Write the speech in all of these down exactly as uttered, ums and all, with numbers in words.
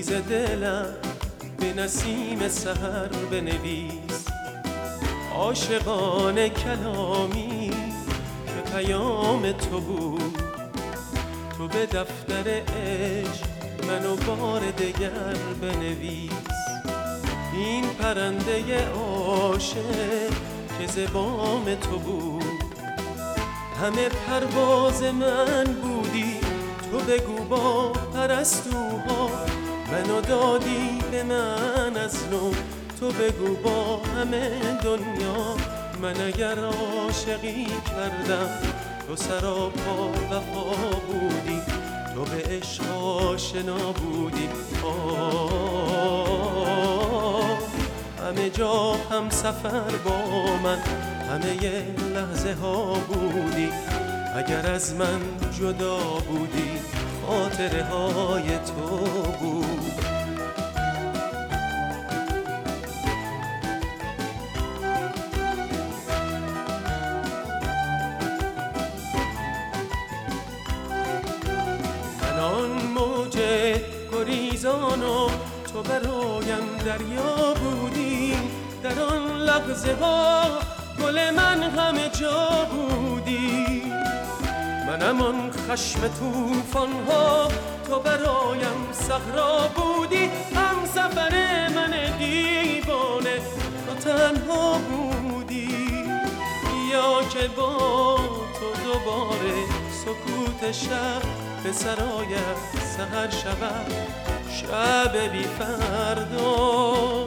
ریز دلم به نسیم سحر بنویس عاشقانه کلامی که پیام تو بود. تو به دفتر عشق منو بار دگر بنویس. این پرنده عاشق که زبام تو بود. همه پرواز من بودی، تو بگو با پرستوها منو دادی به من از نو. تو بگو با همه دنیا من اگر عاشقی کردم تو سراپا وفا بودی. تو به عشق آشنا بودی. آه همه جا هم سفر با من، همه ی لحظه ها بودی. اگر از من جدا بودی خاطره های تو بود. من آن موج گریزان و تو برایم دریا بودی. در آن لحظه ها گل من همه جا بودی. منم آن خشم توفان ها تو برایم صحرا بودی. هم سفر من دیوانه تو تنها بودی. یا که با تو دوباره سکوت شب به سرایت سحر شود. شب بی فردا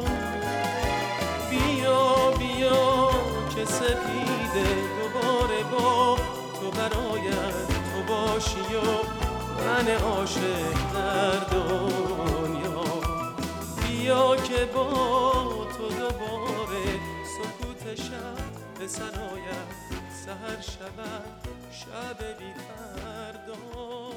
بیا بیا که سپیده دوباره با تو برایت تو باشی و من عاشق در دنیا. بیا که با تو دوباره سکوت شب به سرایت سحر شود. شب بی فردا